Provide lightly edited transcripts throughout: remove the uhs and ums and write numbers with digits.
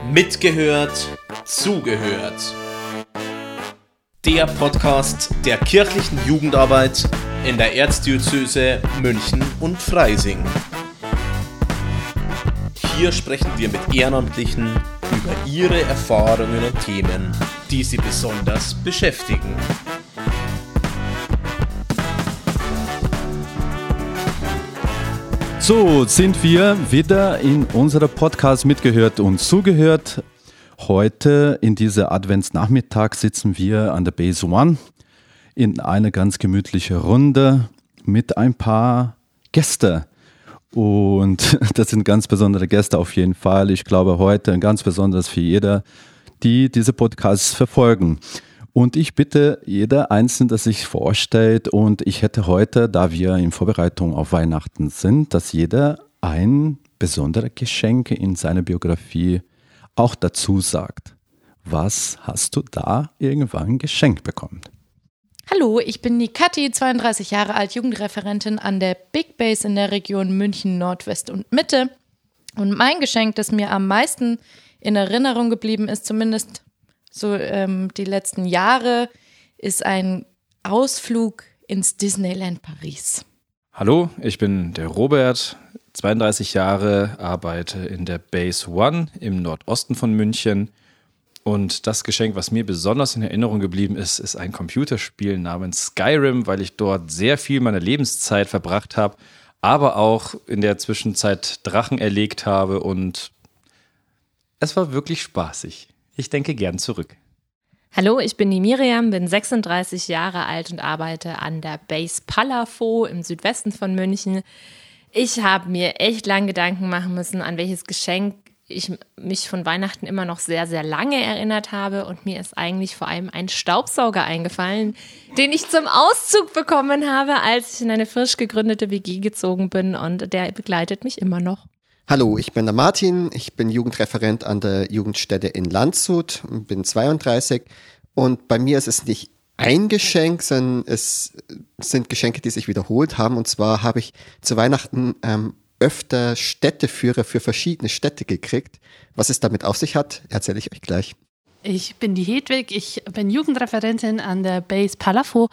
Mitgehört, zugehört. Der Podcast der kirchlichen Jugendarbeit in der Erzdiözese München und Freising. Hier sprechen wir mit Ehrenamtlichen über ihre Erfahrungen und Themen, die sie besonders beschäftigen. So sind wir wieder in unserer Podcast Mitgehört und Zugehört. Heute in dieser Adventsnachmittag sitzen wir an der Base One in einer ganz gemütlichen Runde mit ein paar Gästen. Und das sind ganz besondere Gäste auf jeden Fall. Ich glaube heute ein ganz besonderes für jeder, die diese Podcasts verfolgen. Und ich bitte jeder Einzelne, dass sich vorstellt, und ich hätte heute, da wir in Vorbereitung auf Weihnachten sind, dass jeder ein besonderes Geschenk in seiner Biografie auch dazu sagt. Was hast du da irgendwann geschenkt bekommen? Hallo, ich bin die Kathi, 32 Jahre alt, Jugendreferentin an der Big Base in der Region München Nordwest und Mitte. Und mein Geschenk, das mir am meisten in Erinnerung geblieben ist, zumindest so die letzten Jahre, ist ein Ausflug ins Disneyland Paris. Hallo, ich bin der Robert, 32 Jahre, arbeite in der Base One im Nordosten von München. Und das Geschenk, was mir besonders in Erinnerung geblieben ist, ist ein Computerspiel namens Skyrim, weil ich dort sehr viel meiner Lebenszeit verbracht habe, aber auch in der Zwischenzeit Drachen erlegt habe, und es war wirklich spaßig. Ich denke gern zurück. Hallo, ich bin die Miriam, bin 36 Jahre alt und arbeite an der Base Palafo im Südwesten von München. Ich habe mir echt lange Gedanken machen müssen, an welches Geschenk ich mich von Weihnachten immer noch sehr, sehr lange erinnert habe, und mir ist eigentlich vor allem ein Staubsauger eingefallen, den ich zum Auszug bekommen habe, als ich in eine frisch gegründete WG gezogen bin, und der begleitet mich immer noch. Hallo, ich bin der Martin, ich bin Jugendreferent an der Jugendstätte in Landshut, bin 32, und bei mir ist es nicht ein Geschenk, sondern es sind Geschenke, die sich wiederholt haben, und zwar habe ich zu Weihnachten öfter Städteführer für verschiedene Städte gekriegt. Was es damit auf sich hat, erzähle ich euch gleich. Ich bin die Hedwig, ich bin Jugendreferentin an der Base Palafo,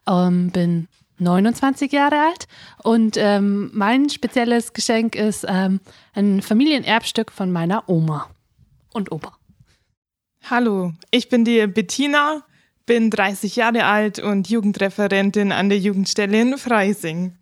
bin 29 Jahre alt, und mein spezielles Geschenk ist ein Familienerbstück von meiner Oma und Opa. Hallo, ich bin die Bettina, bin 30 Jahre alt und Jugendreferentin an der Jugendstelle in Freising.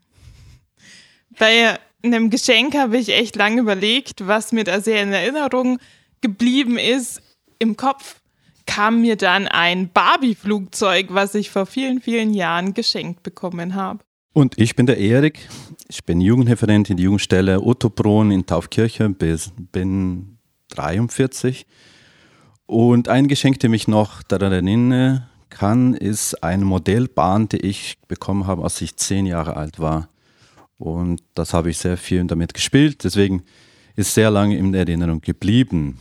Bei einem Geschenk habe ich echt lange überlegt, was mir da sehr in Erinnerung geblieben ist. Im Kopf kam mir dann ein Barbie-Flugzeug, was ich vor vielen, vielen Jahren geschenkt bekommen habe. Und ich bin der Erik, ich bin Jugendreferent in der Jugendstelle Ottobrunn in Taufkirche, bin 43. Und ein Geschenk, das mich noch daran erinnern kann, ist eine Modellbahn, die ich bekommen habe, als ich 10 Jahre alt war. Und das habe ich sehr viel damit gespielt, deswegen ist sehr lange in Erinnerung geblieben.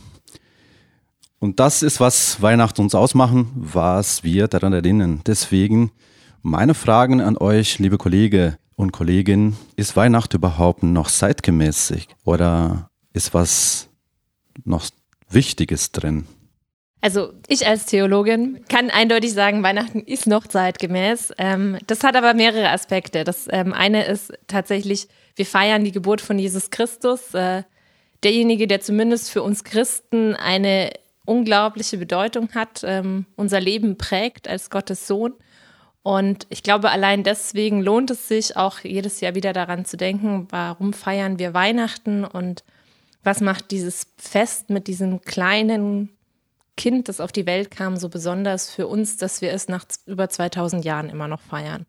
Und das ist, was Weihnachten uns ausmachen, was wir daran erinnern. Deswegen meine Fragen an euch, liebe Kollegen und Kolleginnen: Ist Weihnachten überhaupt noch zeitgemäß oder ist was noch Wichtiges drin? Also ich als Theologin kann eindeutig sagen, Weihnachten ist noch zeitgemäß. Das hat aber mehrere Aspekte. Das eine ist tatsächlich, wir feiern die Geburt von Jesus Christus. Derjenige, der zumindest für uns Christen eine unglaubliche Bedeutung hat, unser Leben prägt als Gottes Sohn. Und ich glaube, allein deswegen lohnt es sich auch jedes Jahr wieder daran zu denken, warum feiern wir Weihnachten und was macht dieses Fest mit diesem kleinen Kind, das auf die Welt kam, so besonders für uns, dass wir es nach über 2000 Jahren immer noch feiern.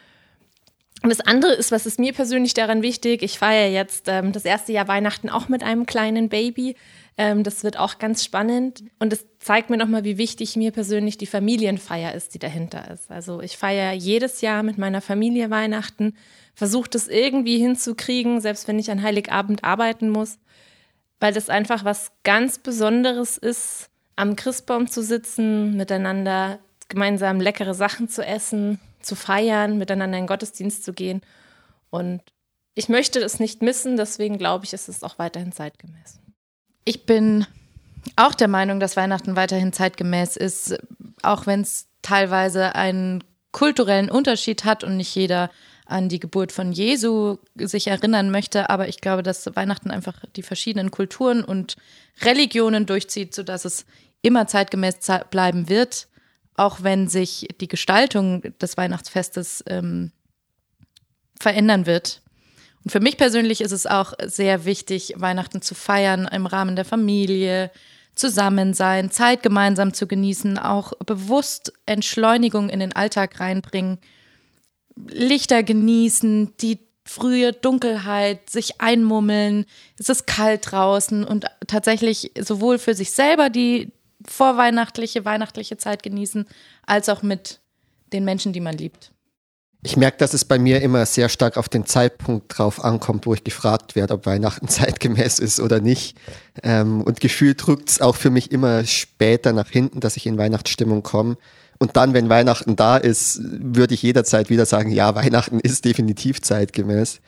Und das andere ist, was ist mir persönlich daran wichtig? Ich feiere jetzt das erste Jahr Weihnachten auch mit einem kleinen Baby. Das wird auch ganz spannend, und es zeigt mir nochmal, wie wichtig mir persönlich die Familienfeier ist, die dahinter ist. Also ich feiere jedes Jahr mit meiner Familie Weihnachten, versuche das irgendwie hinzukriegen, selbst wenn ich an Heiligabend arbeiten muss, weil das einfach was ganz Besonderes ist, am Christbaum zu sitzen, miteinander gemeinsam leckere Sachen zu essen, zu feiern, miteinander in den Gottesdienst zu gehen. Und ich möchte es nicht missen, deswegen glaube ich, ist es auch weiterhin zeitgemäß. Ich bin auch der Meinung, dass Weihnachten weiterhin zeitgemäß ist, auch wenn es teilweise einen kulturellen Unterschied hat und nicht jeder an die Geburt von Jesu sich erinnern möchte. Aber ich glaube, dass Weihnachten einfach die verschiedenen Kulturen und Religionen durchzieht, sodass es immer zeitgemäß bleiben wird, auch wenn sich die Gestaltung des Weihnachtsfestes verändern wird. Und für mich persönlich ist es auch sehr wichtig, Weihnachten zu feiern im Rahmen der Familie, zusammen sein, Zeit gemeinsam zu genießen, auch bewusst Entschleunigung in den Alltag reinbringen, Lichter genießen, die frühe Dunkelheit, sich einmummeln, es ist kalt draußen und tatsächlich sowohl für sich selber die vorweihnachtliche, weihnachtliche Zeit genießen, als auch mit den Menschen, die man liebt. Ich merke, dass es bei mir immer sehr stark auf den Zeitpunkt drauf ankommt, wo ich gefragt werde, ob Weihnachten zeitgemäß ist oder nicht. Und gefühlt drückt es auch für mich immer später nach hinten, dass ich in Weihnachtsstimmung komme. Und dann, wenn Weihnachten da ist, würde ich jederzeit wieder sagen, ja, Weihnachten ist definitiv zeitgemäß.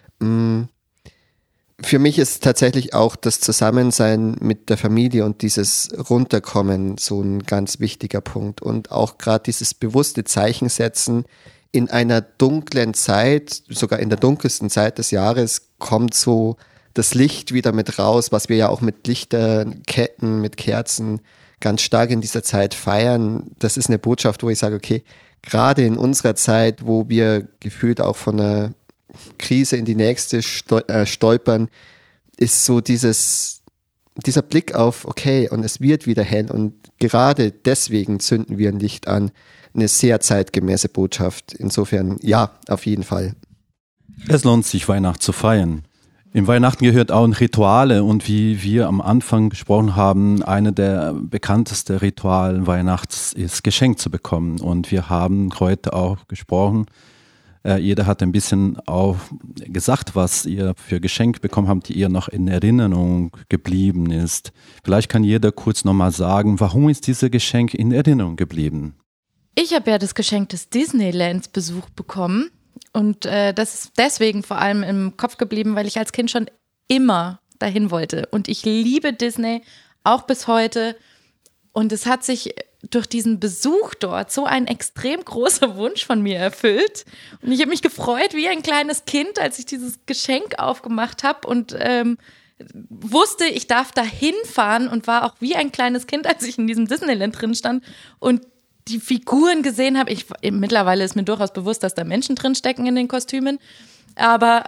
Für mich ist tatsächlich auch das Zusammensein mit der Familie und dieses Runterkommen so ein ganz wichtiger Punkt. Und auch gerade dieses bewusste Zeichen setzen, in einer dunklen Zeit, sogar in der dunkelsten Zeit des Jahres, kommt so das Licht wieder mit raus, was wir ja auch mit Lichterketten, mit Kerzen ganz stark in dieser Zeit feiern. Das ist eine Botschaft, wo ich sage, okay, gerade in unserer Zeit, wo wir gefühlt auch von einer Krise in die nächste stolpern, ist so dieser Blick auf, okay, und es wird wieder hell und gerade deswegen zünden wir ein Licht an. Eine sehr zeitgemäße Botschaft. Insofern, ja, auf jeden Fall. Es lohnt sich, Weihnachten zu feiern. Im Weihnachten gehört auch ein Rituale und wie wir am Anfang gesprochen haben, eine der bekanntesten Rituale Weihnachts ist, Geschenk zu bekommen. Und wir haben heute auch gesprochen, jeder hat ein bisschen auch gesagt, was ihr für Geschenk bekommen habt, die ihr noch in Erinnerung geblieben ist. Vielleicht kann jeder kurz nochmal sagen, warum ist dieses Geschenk in Erinnerung geblieben? Ich habe ja das Geschenk des Disneylands Besuch bekommen und das ist deswegen vor allem im Kopf geblieben, weil ich als Kind schon immer dahin wollte und ich liebe Disney, auch bis heute und es hat sich durch diesen Besuch dort so ein extrem großer Wunsch von mir erfüllt und ich habe mich gefreut wie ein kleines Kind, als ich dieses Geschenk aufgemacht habe und wusste, ich darf da hinfahren und war auch wie ein kleines Kind, als ich in diesem Disneyland drin stand und die Figuren gesehen habe. Mittlerweile ist mir durchaus bewusst, dass da Menschen drinstecken in den Kostümen, aber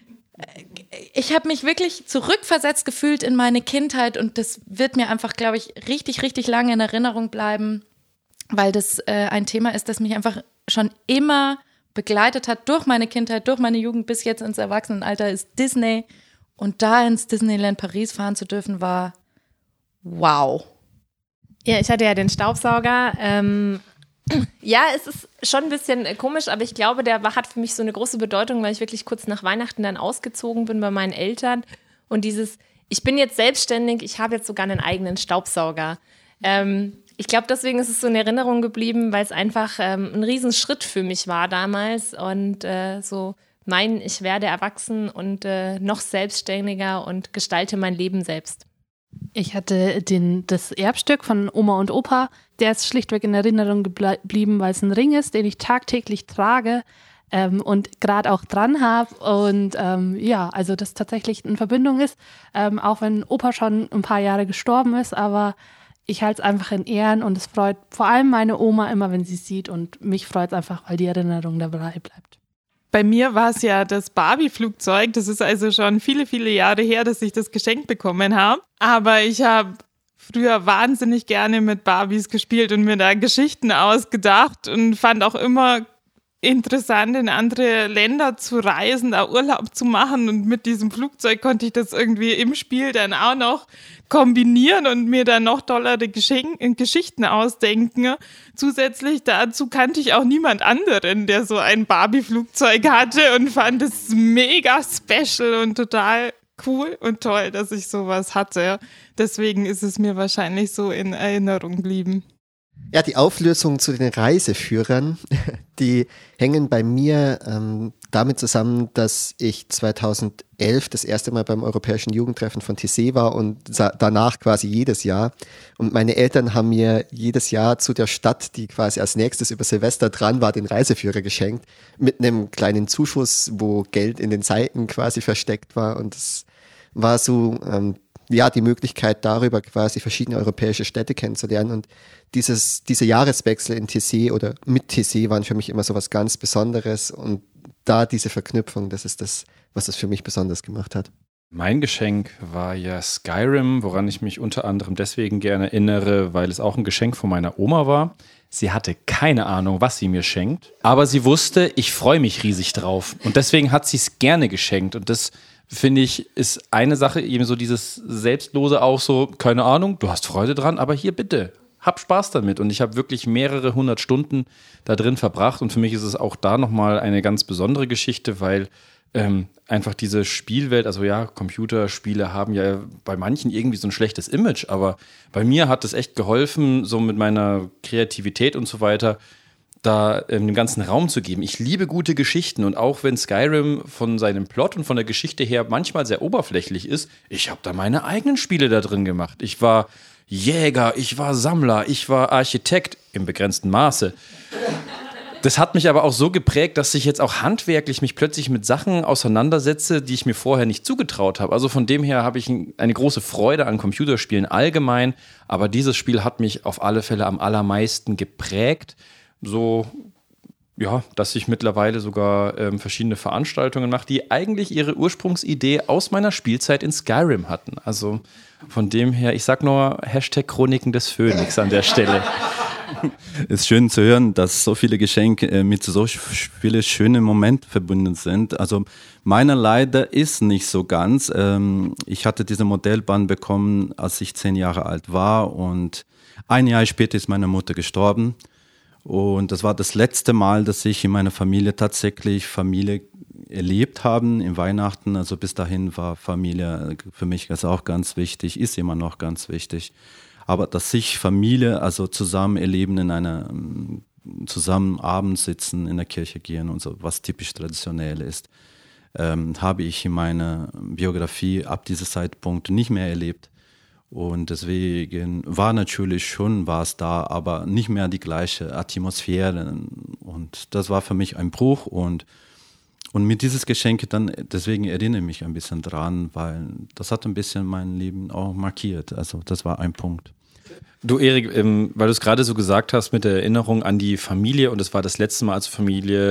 ich habe mich wirklich zurückversetzt gefühlt in meine Kindheit und das wird mir einfach, glaube ich, richtig, richtig lange in Erinnerung bleiben, weil das ein Thema ist, das mich einfach schon immer begleitet hat durch meine Kindheit, durch meine Jugend bis jetzt ins Erwachsenenalter, ist Disney und da ins Disneyland Paris fahren zu dürfen, war wow. Ja, ich hatte ja den Staubsauger. Ja, es ist schon ein bisschen komisch, aber ich glaube, der hat für mich so eine große Bedeutung, weil ich wirklich kurz nach Weihnachten dann ausgezogen bin bei meinen Eltern. Und ich bin jetzt selbstständig, ich habe jetzt sogar einen eigenen Staubsauger. Ich glaube, deswegen ist es so in Erinnerung geblieben, weil es einfach ein Riesenschritt für mich war damals. Und ich werde erwachsen und noch selbstständiger und gestalte mein Leben selbst. Ich hatte das Erbstück von Oma und Opa, der ist schlichtweg in Erinnerung geblieben, weil es ein Ring ist, den ich tagtäglich trage und gerade auch dran habe und also das tatsächlich in Verbindung ist, auch wenn Opa schon ein paar Jahre gestorben ist, aber ich halte es einfach in Ehren und es freut vor allem meine Oma immer, wenn sie es sieht und mich freut es einfach, weil die Erinnerung dabei bleibt. Bei mir war es ja das Barbie-Flugzeug. Das ist also schon viele, viele Jahre her, dass ich das geschenkt bekommen habe. Aber ich habe früher wahnsinnig gerne mit Barbies gespielt und mir da Geschichten ausgedacht und fand auch immer interessant, in andere Länder zu reisen, da Urlaub zu machen. Und mit diesem Flugzeug konnte ich das irgendwie im Spiel dann auch noch kombinieren und mir dann noch tollere Geschichten ausdenken. Zusätzlich dazu kannte ich auch niemand anderen, der so ein Barbie-Flugzeug hatte und fand es mega special und total cool und toll, dass ich sowas hatte. Deswegen ist es mir wahrscheinlich so in Erinnerung geblieben. Ja, die Auflösung zu den Reiseführern, die hängen bei mir damit zusammen, dass ich 2011 das erste Mal beim Europäischen Jugendtreffen von TC war und danach quasi jedes Jahr. Und meine Eltern haben mir jedes Jahr zu der Stadt, die quasi als nächstes über Silvester dran war, den Reiseführer geschenkt. Mit einem kleinen Zuschuss, wo Geld in den Seiten quasi versteckt war. Und es war so, die Möglichkeit darüber quasi verschiedene europäische Städte kennenzulernen. Und diese Jahreswechsel in TC oder mit TC waren für mich immer so was ganz Besonderes. Und da diese Verknüpfung, das ist das, was es für mich besonders gemacht hat. Mein Geschenk war ja Skyrim, woran ich mich unter anderem deswegen gerne erinnere, weil es auch ein Geschenk von meiner Oma war. Sie hatte keine Ahnung, was sie mir schenkt, aber sie wusste, ich freue mich riesig drauf. Und deswegen hat sie es gerne geschenkt. Und das, finde ich, ist eine Sache, eben so dieses Selbstlose auch so, keine Ahnung, du hast Freude dran, aber hier bitte, hab Spaß damit. Und ich habe wirklich mehrere 100 Stunden da drin verbracht. Und für mich ist es auch da nochmal eine ganz besondere Geschichte, weil einfach diese Spielwelt, also ja, Computerspiele haben ja bei manchen irgendwie so ein schlechtes Image, aber bei mir hat es echt geholfen, so mit meiner Kreativität und so weiter, da den ganzen Raum zu geben. Ich liebe gute Geschichten und auch wenn Skyrim von seinem Plot und von der Geschichte her manchmal sehr oberflächlich ist, ich habe da meine eigenen Spiele da drin gemacht. Ich war Jäger, ich war Sammler, ich war Architekt im begrenzten Maße. Das hat mich aber auch so geprägt, dass ich jetzt auch handwerklich mich plötzlich mit Sachen auseinandersetze, die ich mir vorher nicht zugetraut habe. Also von dem her habe ich eine große Freude an Computerspielen allgemein, aber dieses Spiel hat mich auf alle Fälle am allermeisten geprägt. So, ja, dass ich mittlerweile sogar verschiedene Veranstaltungen mache, die eigentlich ihre Ursprungsidee aus meiner Spielzeit in Skyrim hatten. Also von dem her, ich sag nur #Chroniken des Phönix an der Stelle. Es ist schön zu hören, dass so viele Geschenke mit so vielen schönen Momenten verbunden sind. Also meiner leider ist nicht so ganz. Ich hatte diese Modellbahn bekommen, als ich 10 Jahre alt war und ein Jahr später ist meine Mutter gestorben. Und das war das letzte Mal, dass ich in meiner Familie tatsächlich Familie erlebt haben in Weihnachten. Also bis dahin war Familie für mich auch ganz wichtig, ist immer noch ganz wichtig. Aber dass sich Familie also zusammen erleben, in einer zusammen abends sitzen, in der Kirche gehen und so, was typisch traditionell ist, habe ich in meiner Biografie ab diesem Zeitpunkt nicht mehr erlebt. Und deswegen war es da, aber nicht mehr die gleiche Atmosphäre. Und das war für mich ein Bruch. Und mit dieses Geschenk dann, deswegen erinnere ich mich ein bisschen dran, weil das hat ein bisschen mein Leben auch markiert. Also das war ein Punkt. Du Erik, weil du es gerade so gesagt hast mit der Erinnerung an die Familie und es war das letzte Mal, als du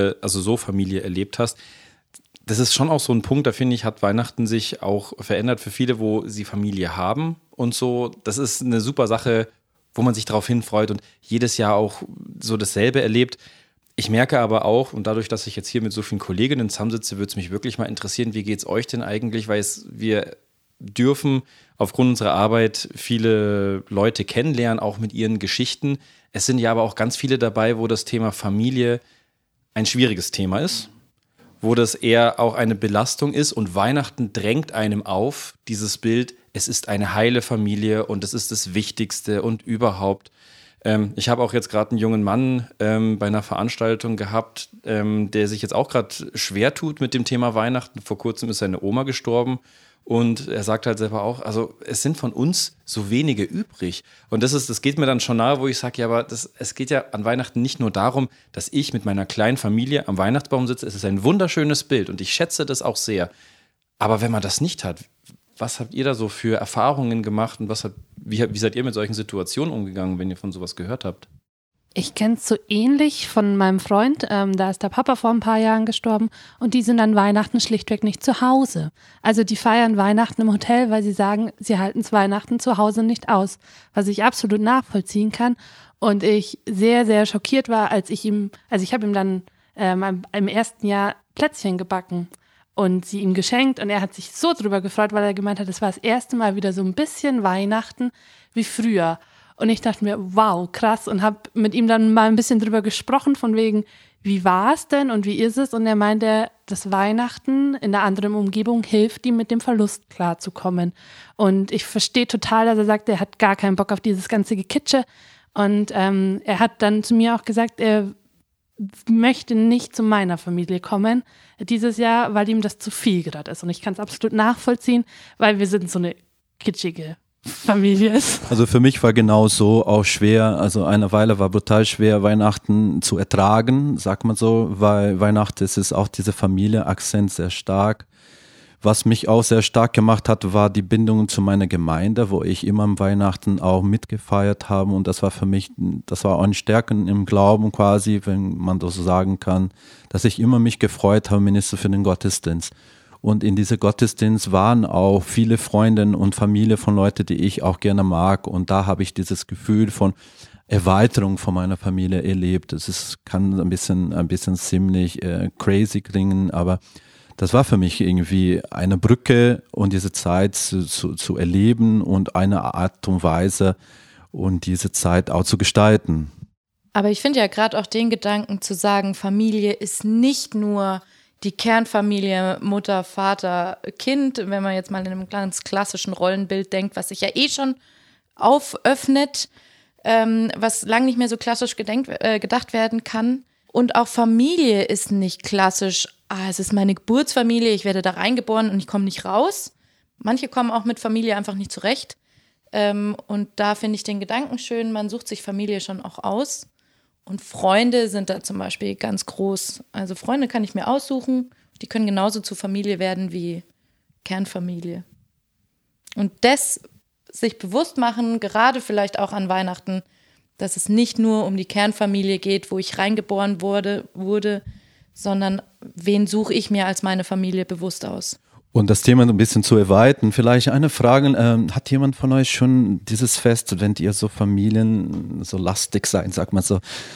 Familie erlebt hast. Das ist schon auch so ein Punkt, da finde ich, hat Weihnachten sich auch verändert für viele, wo sie Familie haben und so. Das ist eine super Sache, wo man sich darauf hinfreut und jedes Jahr auch so dasselbe erlebt. Ich merke aber auch, und dadurch, dass ich jetzt hier mit so vielen Kolleginnen zusammensitze, würde es mich wirklich mal interessieren, wie geht es euch denn eigentlich, weil wir dürfen aufgrund unserer Arbeit viele Leute kennenlernen, auch mit ihren Geschichten. Es sind ja aber auch ganz viele dabei, wo das Thema Familie ein schwieriges Thema ist, wo das eher auch eine Belastung ist und Weihnachten drängt einem auf, dieses Bild, es ist eine heile Familie und es ist das Wichtigste und überhaupt. Ich habe auch jetzt gerade einen jungen Mann bei einer Veranstaltung gehabt, der sich jetzt auch gerade schwer tut mit dem Thema Weihnachten. Vor kurzem ist seine Oma gestorben und er sagt halt selber auch, also es sind von uns so wenige übrig. Und das geht mir dann schon nahe, wo ich sage, ja, aber es geht ja an Weihnachten nicht nur darum, dass ich mit meiner kleinen Familie am Weihnachtsbaum sitze. Es ist ein wunderschönes Bild und ich schätze das auch sehr. Aber wenn man das nicht hat, was habt ihr da so für Erfahrungen gemacht und wie seid ihr mit solchen Situationen umgegangen, wenn ihr von sowas gehört habt? Ich kenne es so ähnlich von meinem Freund, da ist der Papa vor ein paar Jahren gestorben und die sind an Weihnachten schlichtweg nicht zu Hause. Also die feiern Weihnachten im Hotel, weil sie sagen, sie halten es Weihnachten zu Hause nicht aus, was ich absolut nachvollziehen kann und ich sehr, sehr schockiert war, ich habe ihm dann im ersten Jahr Plätzchen gebacken und sie ihm geschenkt und er hat sich so drüber gefreut, weil er gemeint hat, es war das erste Mal wieder so ein bisschen Weihnachten wie früher. Und ich dachte mir, wow, krass und habe mit ihm dann mal ein bisschen drüber gesprochen von wegen, wie war es denn und wie ist es? Und er meinte, dass Weihnachten in einer anderen Umgebung hilft, ihm mit dem Verlust klarzukommen. Und ich verstehe total, dass er sagt, er hat gar keinen Bock auf dieses ganze Gekitsche. Und er hat dann zu mir auch gesagt, er möchte nicht zu meiner Familie kommen dieses Jahr, weil ihm das zu viel gerade ist. Und ich kann es absolut nachvollziehen, weil wir sind so eine kitschige Familie ist. Also für mich war genau so auch schwer, also eine Weile war brutal schwer, Weihnachten zu ertragen, sagt man so, weil Weihnachten ist auch dieser Familie-Akzent sehr stark. Was mich auch sehr stark gemacht hat, war die Bindung zu meiner Gemeinde, wo ich immer am Weihnachten auch mitgefeiert habe und das war für mich, das war auch ein Stärken im Glauben quasi, wenn man das so sagen kann, dass ich immer mich gefreut habe, mindestens für den Gottesdienst. Und in diesem Gottesdienst waren auch viele Freunde und Familie von Leuten, die ich auch gerne mag. Und da habe ich dieses Gefühl von Erweiterung von meiner Familie erlebt. Kann ein bisschen ziemlich crazy klingen, aber das war für mich irgendwie eine Brücke und diese Zeit zu erleben und eine Art und Weise und diese Zeit auch zu gestalten. Aber ich finde ja gerade auch den Gedanken zu sagen, Familie ist nicht nur die Kernfamilie, Mutter, Vater, Kind, wenn man jetzt mal in einem ganz klassischen Rollenbild denkt, was sich ja schon auföffnet, was lang nicht mehr so klassisch gedacht werden kann. Und auch Familie ist nicht klassisch, es ist meine Geburtsfamilie, ich werde da reingeboren und ich komme nicht raus. Manche kommen auch mit Familie einfach nicht zurecht. Und da finde ich den Gedanken schön, man sucht sich Familie schon auch aus. Und Freunde sind da zum Beispiel ganz groß. Also Freunde kann ich mir aussuchen. Die können genauso zu Familie werden wie Kernfamilie. Und das sich bewusst machen, gerade vielleicht auch an Weihnachten, dass es nicht nur um die Kernfamilie geht, wo ich reingeboren wurde, sondern wen suche ich mir als meine Familie bewusst aus. Und das Thema ein bisschen zu erweitern, vielleicht eine Frage, hat jemand von euch schon dieses Fest, wenn ihr so Familien so lastig seid, sagt man so,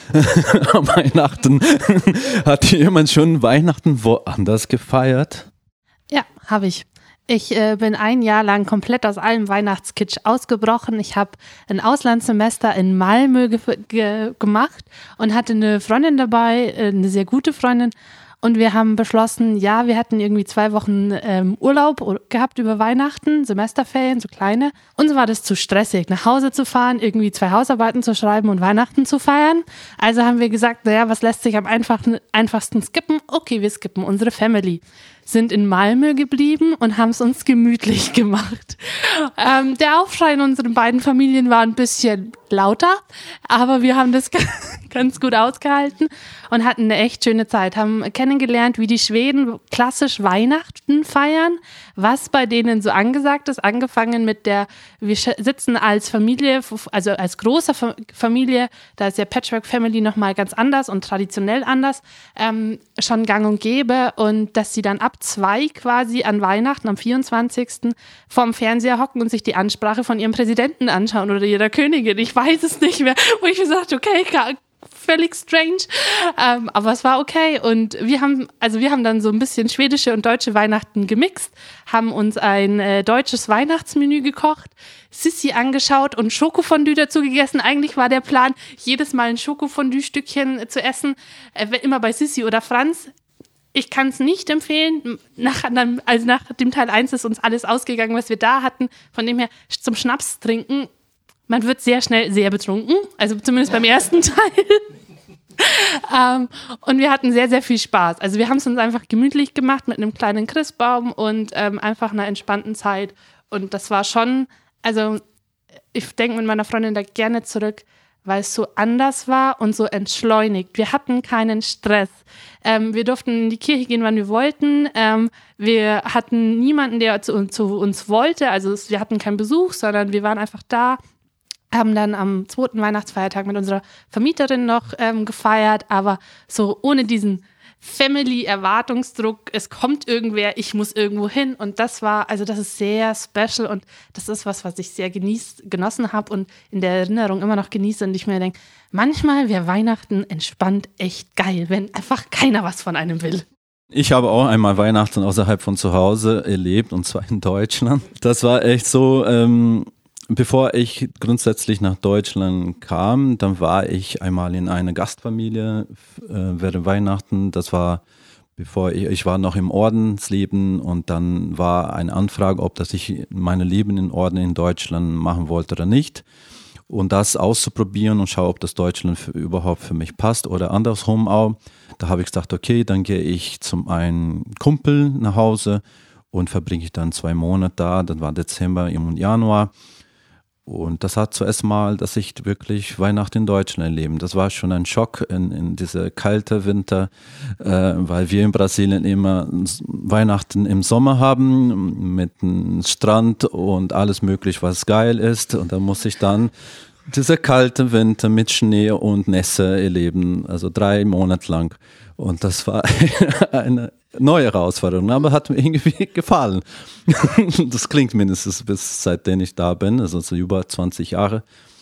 am Weihnachten, hat jemand schon Weihnachten woanders gefeiert? Ja, habe ich. Ich bin ein Jahr lang komplett aus allem Weihnachtskitsch ausgebrochen. Ich habe ein Auslandssemester in Malmö gemacht und hatte eine Freundin dabei, eine sehr gute Freundin. Und wir haben beschlossen, ja, wir hatten irgendwie 2 Wochen Urlaub gehabt über Weihnachten, Semesterferien, so kleine. Uns war das zu stressig, nach Hause zu fahren, irgendwie 2 Hausarbeiten zu schreiben und Weihnachten zu feiern. Also haben wir gesagt, naja, was lässt sich am einfachsten skippen? Okay, wir skippen unsere Family. Sind in Malmö geblieben und haben es uns gemütlich gemacht. Der Aufschrei in unseren beiden Familien war ein bisschen lauter, aber wir haben das ganz gut ausgehalten und hatten eine echt schöne Zeit. Haben kennengelernt, wie die Schweden klassisch Weihnachten feiern, was bei denen so angesagt ist. Angefangen mit wir sitzen als Familie, also als große Familie, da ist ja Patchwork Family nochmal ganz anders und traditionell anders, schon gang und gäbe und dass sie dann ab 2 quasi an Weihnachten am 24. vorm Fernseher hocken und sich die Ansprache von ihrem Präsidenten anschauen oder ihrer Königin. Ich weiß es nicht mehr. Wo ich gesagt habe, okay, völlig strange. Aber es war okay. Und wir haben dann so ein bisschen schwedische und deutsche Weihnachten gemixt, haben uns ein deutsches Weihnachtsmenü gekocht, Sissi angeschaut und Schokofondue dazu gegessen. Eigentlich war der Plan, jedes Mal ein Schokofondue-Stückchen zu essen, immer bei Sissi oder Franz. Ich kann es nicht empfehlen. Nach dem Teil 1 ist uns alles ausgegangen, was wir da hatten. Von dem her zum Schnaps trinken. Man wird sehr schnell sehr betrunken. Also zumindest beim ersten Teil. Und wir hatten sehr, sehr viel Spaß. Also wir haben es uns einfach gemütlich gemacht mit einem kleinen Christbaum und einfach einer entspannten Zeit. Und das war schon, also ich denke mit meiner Freundin da gerne zurück, weil es so anders war und so entschleunigt. Wir hatten keinen Stress. Wir durften in die Kirche gehen, wann wir wollten. Wir hatten niemanden, der zu uns wollte. Also wir hatten keinen Besuch, sondern wir waren einfach da, haben dann am 2. Weihnachtsfeiertag mit unserer Vermieterin noch gefeiert, aber so ohne diesen Family-Erwartungsdruck, es kommt irgendwer, ich muss irgendwo hin und das ist sehr special und das ist was ich sehr genossen habe und in der Erinnerung immer noch genieße und ich mir denke, manchmal wäre Weihnachten entspannt echt geil, wenn einfach keiner was von einem will. Ich habe auch einmal Weihnachten außerhalb von zu Hause erlebt und zwar in Deutschland. Das war echt so, bevor ich grundsätzlich nach Deutschland kam, dann war ich einmal in einer Gastfamilie während Weihnachten. Das war, bevor ich war noch im Ordensleben und dann war eine Anfrage, ob ich meine Leben in Orden in Deutschland machen wollte oder nicht. und das auszuprobieren und schaue, ob das Deutschland überhaupt für mich passt oder andersrum auch. Da habe ich gesagt, okay, dann gehe ich zum einen Kumpel nach Hause und verbringe ich dann 2 Monate da. Dann war Dezember und Januar. Und das hat zuerst mal, dass ich wirklich Weihnachten in Deutschland erleben. Das war schon ein Schock in diese kalte Winter, weil wir in Brasilien immer Weihnachten im Sommer haben mit einem Strand und alles mögliche, was geil ist. Und da muss ich dann diese kalte Winter mit Schnee und Nässe erleben, also 3 Monate lang. Und das war eine neue Herausforderung, aber hat mir irgendwie gefallen. Das klingt mindestens bis seitdem ich da bin, also so über 20 Jahre.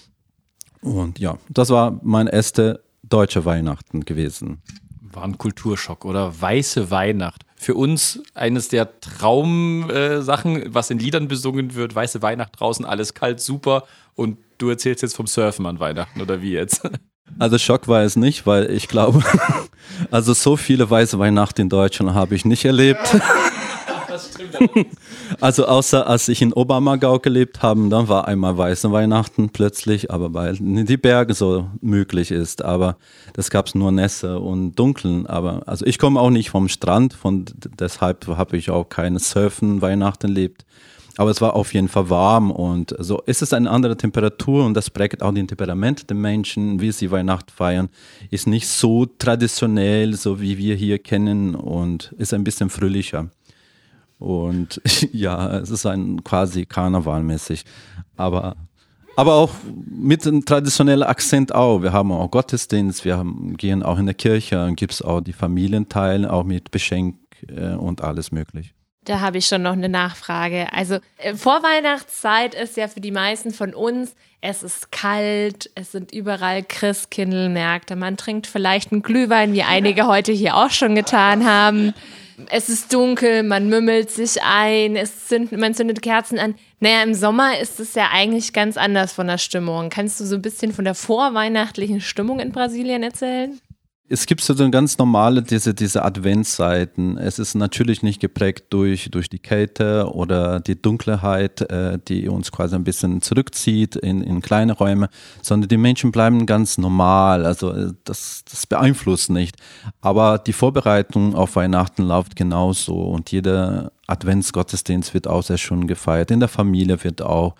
Und ja, das war mein erste deutsche Weihnachten gewesen. War ein Kulturschock, oder? Weiße Weihnacht. Für uns eines der Traumsachen, was in Liedern besungen wird. Weiße Weihnacht draußen, alles kalt, super. Und du erzählst jetzt vom Surfen an Weihnachten, oder wie jetzt? Also Schock war es nicht, weil ich glaube, also so viele weiße Weihnachten in Deutschland habe ich nicht erlebt. Das stimmt. Also außer als ich in Obermagau gelebt habe, dann war einmal weiße Weihnachten plötzlich, aber weil die Berge so möglich ist, aber das gab es nur Nässe und Dunkeln. Aber also ich komme auch nicht vom Strand, deshalb habe ich auch keine Surfen Weihnachten erlebt. Aber es war auf jeden Fall warm und so ist es eine andere Temperatur und das prägt auch den Temperament der Menschen, wie sie Weihnachten feiern. Ist nicht so traditionell, so wie wir hier kennen und ist ein bisschen fröhlicher. Und ja, es ist quasi karnevalmäßig. Aber auch mit einem traditionellen Akzent auch. Wir haben auch Gottesdienst, gehen auch in der Kirche, dann gibt es auch die Familienteile, auch mit Geschenk und alles mögliche. Da habe ich schon noch eine Nachfrage. Also Vorweihnachtszeit ist ja für die meisten von uns, es ist kalt, es sind überall Christkindlmärkte, man trinkt vielleicht einen Glühwein, wie einige heute hier auch schon getan haben. Es ist dunkel, man mümmelt sich ein, man zündet Kerzen an. Naja, im Sommer ist es ja eigentlich ganz anders von der Stimmung. Kannst du so ein bisschen von der vorweihnachtlichen Stimmung in Brasilien erzählen? Es gibt so ganz normale, diese Adventszeiten. Es ist natürlich nicht geprägt durch die Kälte oder die Dunkelheit, die uns quasi ein bisschen zurückzieht in kleine Räume, sondern die Menschen bleiben ganz normal. Also das beeinflusst nicht. Aber die Vorbereitung auf Weihnachten läuft genauso und jeder Adventsgottesdienst wird auch sehr schön gefeiert. In der Familie wird auch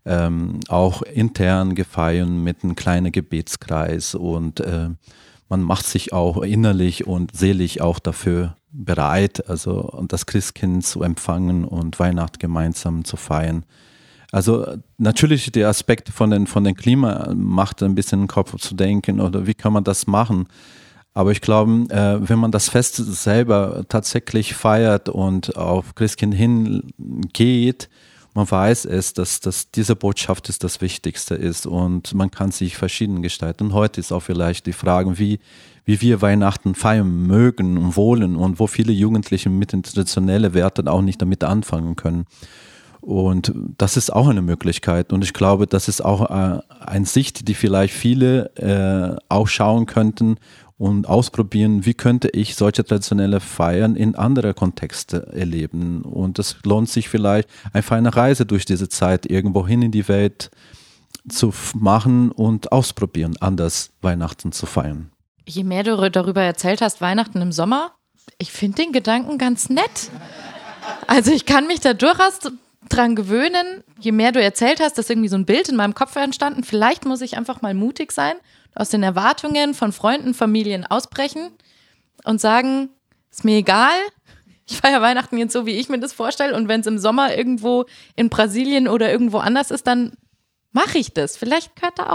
intern gefeiert mit einem kleinen Gebetskreis und man macht sich auch innerlich und seelisch auch dafür bereit, also das Christkind zu empfangen und Weihnachten gemeinsam zu feiern. Also natürlich der Aspekt von den Klima macht ein bisschen den Kopf zu denken, oder wie kann man das machen? Aber ich glaube, wenn man das Fest selber tatsächlich feiert und auf Christkind hingeht, man weiß es, dass diese Botschaft ist das Wichtigste ist und man kann sich verschieden gestalten. Und heute ist auch vielleicht die Frage, wie wir Weihnachten feiern mögen und wollen und wo viele Jugendliche mit den traditionellen Werten auch nicht damit anfangen können. Und das ist auch eine Möglichkeit und ich glaube, das ist auch eine Sicht, die vielleicht viele auch schauen könnten und ausprobieren, wie könnte ich solche traditionelle Feiern in andere Kontexte erleben. Und es lohnt sich vielleicht einfach eine Reise durch diese Zeit irgendwo hin in die Welt zu machen und ausprobieren, anders Weihnachten zu feiern. Je mehr du darüber erzählt hast, Weihnachten im Sommer, ich finde den Gedanken ganz nett. Also ich kann mich da durchaus dran gewöhnen, je mehr du erzählt hast, ist irgendwie so ein Bild in meinem Kopf entstanden. Vielleicht muss ich einfach mal mutig sein, aus den Erwartungen von Freunden, Familien ausbrechen und sagen, ist mir egal, ich feiere Weihnachten jetzt so, wie ich mir das vorstelle und wenn es im Sommer irgendwo in Brasilien oder irgendwo anders ist, dann mache ich das. Vielleicht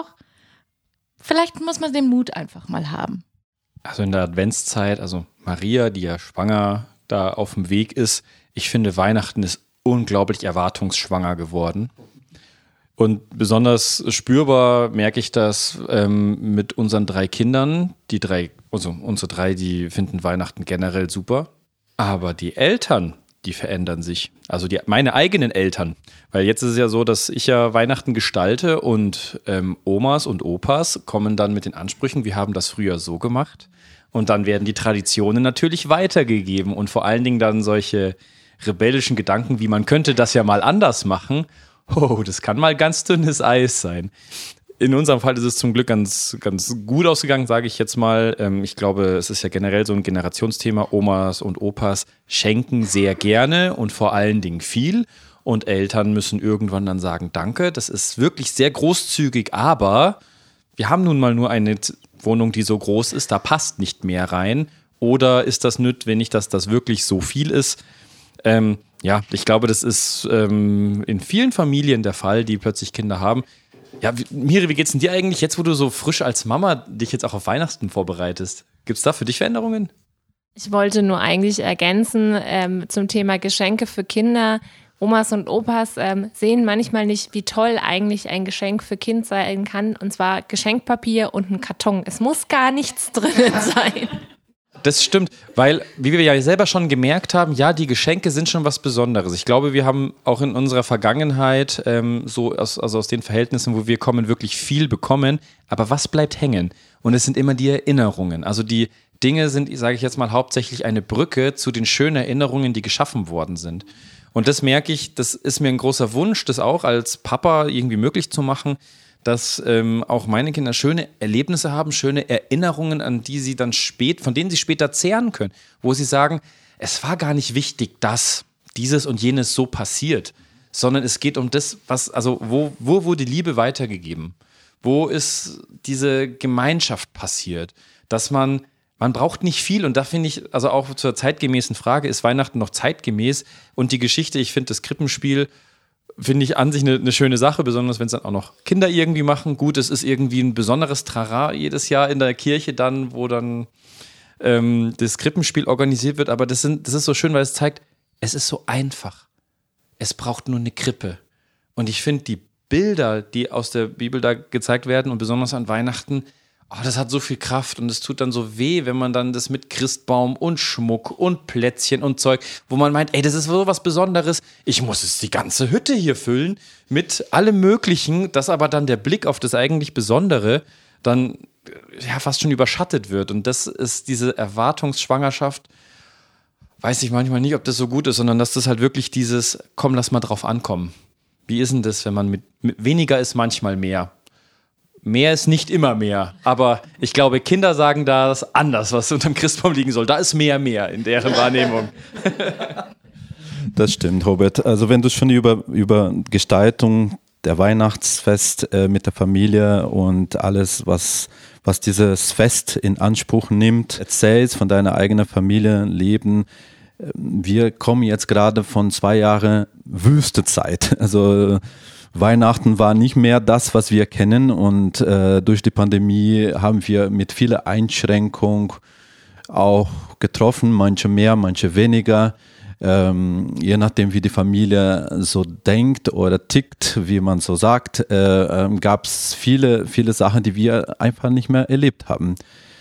muss man den Mut einfach mal haben. Also in der Adventszeit, also Maria, die ja schwanger da auf dem Weg ist, ich finde, Weihnachten ist unglaublich erwartungsschwanger geworden. Und besonders spürbar merke ich das mit unseren 3 Kindern. Unsere 3, die finden Weihnachten generell super. Aber die Eltern, die verändern sich. Also meine eigenen Eltern. Weil jetzt ist es ja so, dass ich ja Weihnachten gestalte und Omas und Opas kommen dann mit den Ansprüchen, wir haben das früher so gemacht. Und dann werden die Traditionen natürlich weitergegeben und vor allen Dingen dann solche rebellischen Gedanken, wie man könnte das ja mal anders machen. Oh, das kann mal ganz dünnes Eis sein. In unserem Fall ist es zum Glück ganz, ganz gut ausgegangen, sage ich jetzt mal. Ich glaube, es ist ja generell so ein Generationsthema. Omas und Opas schenken sehr gerne und vor allen Dingen viel. Und Eltern müssen irgendwann dann sagen, danke. Das ist wirklich sehr großzügig, aber wir haben nun mal nur eine Wohnung, die so groß ist, da passt nicht mehr rein. Oder ist das notwendig, dass das wirklich so viel ist? Ja, ich glaube, das ist in vielen Familien der Fall, die plötzlich Kinder haben. Ja, Miri, wie geht's denn dir eigentlich jetzt, wo du so frisch als Mama dich jetzt auch auf Weihnachten vorbereitest? Gibt's da für dich Veränderungen? Ich wollte nur eigentlich ergänzen zum Thema Geschenke für Kinder. Omas und Opas sehen manchmal nicht, wie toll eigentlich ein Geschenk für Kind sein kann. Und zwar Geschenkpapier und ein Karton. Es muss gar nichts drin sein. Das stimmt, weil, wie wir ja selber schon gemerkt haben, ja, die Geschenke sind schon was Besonderes. Ich glaube, wir haben auch in unserer Vergangenheit, aus den Verhältnissen, wo wir kommen, wirklich viel bekommen. Aber was bleibt hängen? Und es sind immer die Erinnerungen. Also die Dinge sind, sage ich jetzt mal, hauptsächlich eine Brücke zu den schönen Erinnerungen, die geschaffen worden sind. Und das merke ich, das ist mir ein großer Wunsch, das auch als Papa irgendwie möglich zu machen, dass auch meine Kinder schöne Erlebnisse haben, schöne Erinnerungen, von denen sie später zehren können, wo sie sagen, es war gar nicht wichtig, dass dieses und jenes so passiert, sondern es geht um das, wo wurde Liebe weitergegeben? Wo ist diese Gemeinschaft passiert? Dass man braucht nicht viel und da finde ich, also auch zur zeitgemäßen Frage, ist Weihnachten noch zeitgemäß? Und die Geschichte, ich finde das Krippenspiel, finde ich an sich eine schöne Sache, besonders wenn es dann auch noch Kinder irgendwie machen. Gut, es ist irgendwie ein besonderes Trara jedes Jahr in der Kirche dann, wo dann das Krippenspiel organisiert wird. Aber das ist so schön, weil es zeigt, es ist so einfach. Es braucht nur eine Krippe. Und ich finde die Bilder, die aus der Bibel da gezeigt werden und besonders an Weihnachten, das hat so viel Kraft und es tut dann so weh, wenn man dann das mit Christbaum und Schmuck und Plätzchen und Zeug, wo man meint, ey, das ist so was Besonderes, ich muss jetzt die ganze Hütte hier füllen mit allem Möglichen, dass aber dann der Blick auf das eigentlich Besondere dann ja fast schon überschattet wird. Und das ist diese Erwartungsschwangerschaft, weiß ich manchmal nicht, ob das so gut ist, sondern dass das halt wirklich dieses, komm, lass mal drauf ankommen. Wie ist denn das, wenn man mit weniger ist manchmal mehr? Mehr ist nicht immer mehr, aber ich glaube, Kinder sagen das anders, was unterm Christbaum liegen soll. Da ist mehr in deren Wahrnehmung. Das stimmt, Robert. Also wenn du schon über Gestaltung der Weihnachtsfest mit der Familie und alles, was dieses Fest in Anspruch nimmt, erzählst von deiner eigenen Familienleben. Wir kommen jetzt gerade von 2 Jahren Wüstezeit. Also Weihnachten war nicht mehr das, was wir kennen und durch die Pandemie haben wir mit vielen Einschränkungen auch getroffen, manche mehr, manche weniger. Je nachdem, wie die Familie so denkt oder tickt, wie man so sagt, gab es viele Sachen, die wir einfach nicht mehr erlebt haben.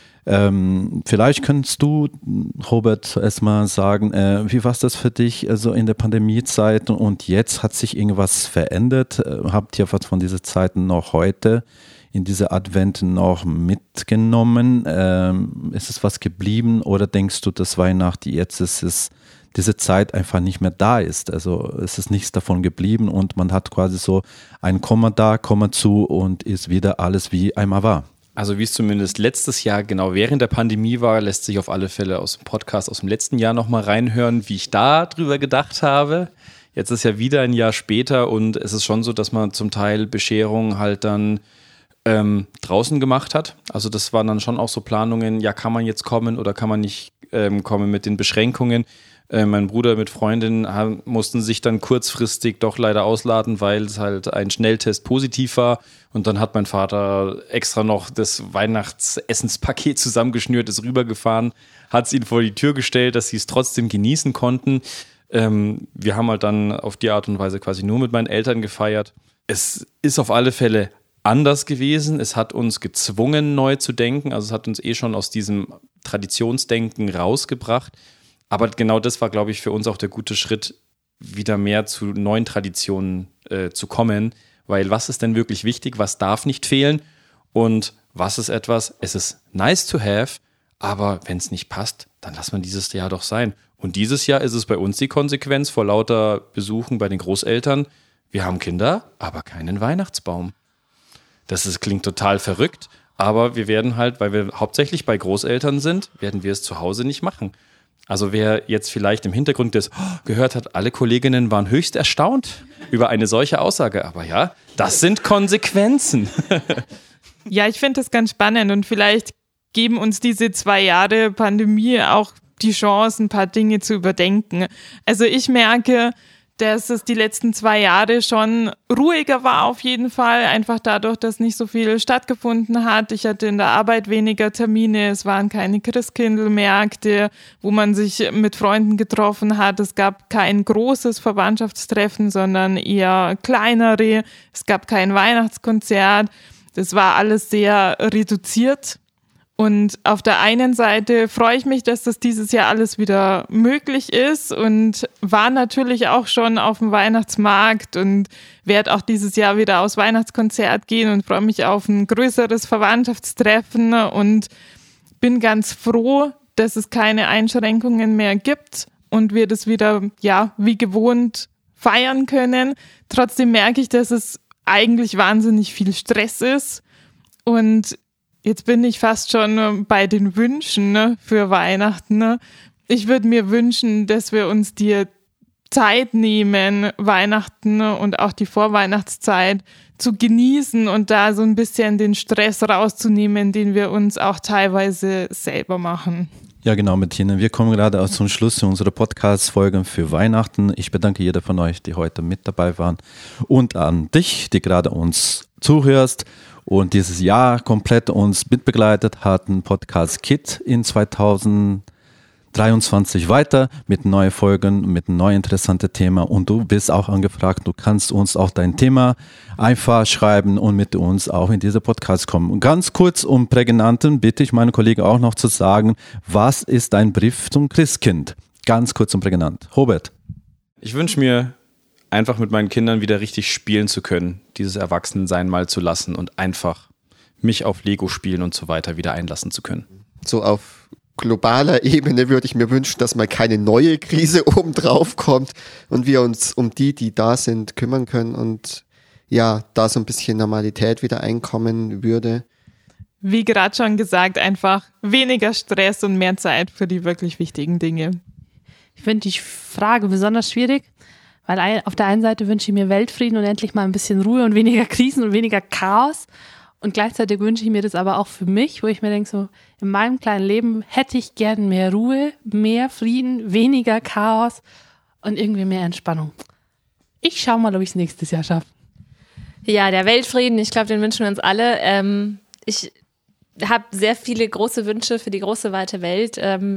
Vielleicht könntest du, Robert, erstmal sagen, wie war das für dich also in der Pandemiezeit und jetzt hat sich irgendwas verändert? Habt ihr was von diesen Zeiten noch heute in dieser Advent noch mitgenommen? Ist es was geblieben oder denkst du, dass Weihnachten jetzt ist diese Zeit einfach nicht mehr da ist? Also es ist nichts davon geblieben und man hat quasi so ein Komma da, Komma zu und ist wieder alles wie einmal war. Also wie es zumindest letztes Jahr genau während der Pandemie war, lässt sich auf alle Fälle aus dem Podcast aus dem letzten Jahr nochmal reinhören, wie ich da drüber gedacht habe. Jetzt ist ja wieder ein Jahr später und es ist schon so, dass man zum Teil Bescherungen halt dann draußen gemacht hat. Also das waren dann schon auch so Planungen, ja, kann man jetzt kommen oder kann man nicht kommen mit den Beschränkungen. Mein Bruder mit Freundin mussten sich dann kurzfristig doch leider ausladen, weil es halt ein Schnelltest positiv war. Und dann hat mein Vater extra noch das Weihnachtsessenspaket zusammengeschnürt, ist rübergefahren, hat es ihnen vor die Tür gestellt, dass sie es trotzdem genießen konnten. Wir haben halt dann auf die Art und Weise quasi nur mit meinen Eltern gefeiert. Es ist auf alle Fälle anders gewesen. Es hat uns gezwungen, neu zu denken. Also es hat uns schon aus diesem Traditionsdenken rausgebracht. Aber genau das war, glaube ich, für uns auch der gute Schritt, wieder mehr zu neuen Traditionen zu kommen. Weil was ist denn wirklich wichtig? Was darf nicht fehlen? Und was ist etwas? Es ist nice to have, aber wenn es nicht passt, dann lass man dieses Jahr doch sein. Und dieses Jahr ist es bei uns die Konsequenz vor lauter Besuchen bei den Großeltern. Wir haben Kinder, aber keinen Weihnachtsbaum. klingt total verrückt, aber wir werden halt, weil wir hauptsächlich bei Großeltern sind, werden wir es zu Hause nicht machen. Also wer jetzt vielleicht im Hintergrund das gehört hat, alle Kolleginnen waren höchst erstaunt über eine solche Aussage. Aber ja, das sind Konsequenzen. Ja, ich finde das ganz spannend und vielleicht geben uns diese 2 Jahre Pandemie auch die Chance, ein paar Dinge zu überdenken. Also ich merke, dass es die letzten 2 Jahre schon ruhiger war auf jeden Fall, einfach dadurch, dass nicht so viel stattgefunden hat. Ich hatte in der Arbeit weniger Termine, es waren keine Christkindlmärkte, wo man sich mit Freunden getroffen hat. Es gab kein großes Verwandtschaftstreffen, sondern eher kleinere. Es gab kein Weihnachtskonzert. Das war alles sehr reduziert. Und auf der einen Seite freue ich mich, dass das dieses Jahr alles wieder möglich ist und war natürlich auch schon auf dem Weihnachtsmarkt und werde auch dieses Jahr wieder aufs Weihnachtskonzert gehen und freue mich auf ein größeres Verwandtschaftstreffen und bin ganz froh, dass es keine Einschränkungen mehr gibt und wir das wieder, ja, wie gewohnt feiern können. Trotzdem merke ich, dass es eigentlich wahnsinnig viel Stress ist und jetzt bin ich fast schon bei den Wünschen für Weihnachten. Ich würde mir wünschen, dass wir uns die Zeit nehmen, Weihnachten und auch die Vorweihnachtszeit zu genießen und da so ein bisschen den Stress rauszunehmen, den wir uns auch teilweise selber machen. Ja, genau, Bettina. Wir kommen gerade auch zum Schluss unserer Podcast-Folge für Weihnachten. Ich bedanke jeder von euch, die heute mit dabei waren und an dich, die gerade uns zuhörst und dieses Jahr komplett uns mitbegleitet hat, ein Podcast Kit in 2023 weiter mit neuen Folgen, mit einem neuen interessanten Thema und du bist auch angefragt, du kannst uns auch dein Thema einfach schreiben und mit uns auch in diese Podcast kommen. Und ganz kurz und prägnanten bitte ich meine Kollegen auch noch zu sagen, was ist dein Brief zum Christkind? Ganz kurz und prägnant. Robert. Ich wünsche mir einfach mit meinen Kindern wieder richtig spielen zu können, dieses Erwachsenensein mal zu lassen und einfach mich auf Lego spielen und so weiter wieder einlassen zu können. So auf globaler Ebene würde ich mir wünschen, dass mal keine neue Krise obendrauf kommt und wir uns um die da sind, kümmern können und ja, da so ein bisschen Normalität wieder einkommen würde. Wie gerade schon gesagt, einfach weniger Stress und mehr Zeit für die wirklich wichtigen Dinge. Ich finde die Frage besonders schwierig, weil auf der einen Seite wünsche ich mir Weltfrieden und endlich mal ein bisschen Ruhe und weniger Krisen und weniger Chaos. Und gleichzeitig wünsche ich mir das aber auch für mich, wo ich mir denke, so in meinem kleinen Leben hätte ich gern mehr Ruhe, mehr Frieden, weniger Chaos und irgendwie mehr Entspannung. Ich schaue mal, ob ich es nächstes Jahr schaffe. Ja, der Weltfrieden, ich glaube, den wünschen wir uns alle. Ich habe sehr viele große Wünsche für die große, weite Welt,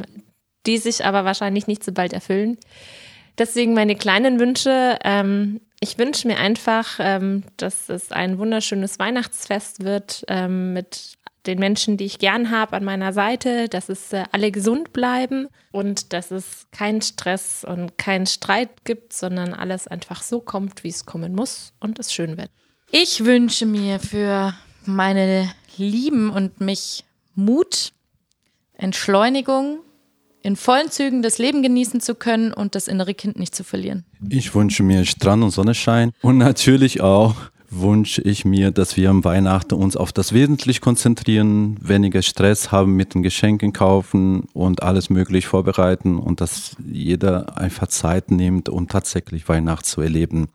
die sich aber wahrscheinlich nicht so bald erfüllen. Deswegen meine kleinen Wünsche. Ich wünsche mir einfach, dass es ein wunderschönes Weihnachtsfest wird mit den Menschen, die ich gern habe an meiner Seite, dass es alle gesund bleiben und dass es keinen Stress und keinen Streit gibt, sondern alles einfach so kommt, wie es kommen muss und es schön wird. Ich wünsche mir für meine Lieben und mich Mut, Entschleunigung, in vollen Zügen das Leben genießen zu können und das innere Kind nicht zu verlieren. Ich wünsche mir Strand und Sonnenschein und natürlich auch wünsche ich mir, dass wir am Weihnachten uns auf das Wesentliche konzentrieren, weniger Stress haben mit den Geschenken kaufen und alles möglich vorbereiten und dass jeder einfach Zeit nimmt, um tatsächlich Weihnachten zu erleben.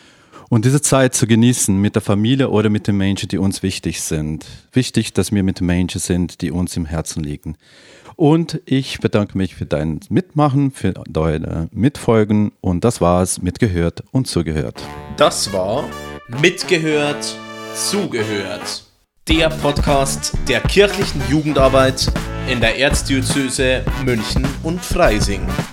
Und diese Zeit zu genießen mit der Familie oder mit den Menschen, die uns wichtig sind. Wichtig, dass wir mit den Menschen sind, die uns im Herzen liegen. Und ich bedanke mich für dein Mitmachen, für deine Mitfolgen. Und das war's, mitgehört und zugehört. Das war Mitgehört, zugehört. Der Podcast der kirchlichen Jugendarbeit in der Erzdiözese München und Freising.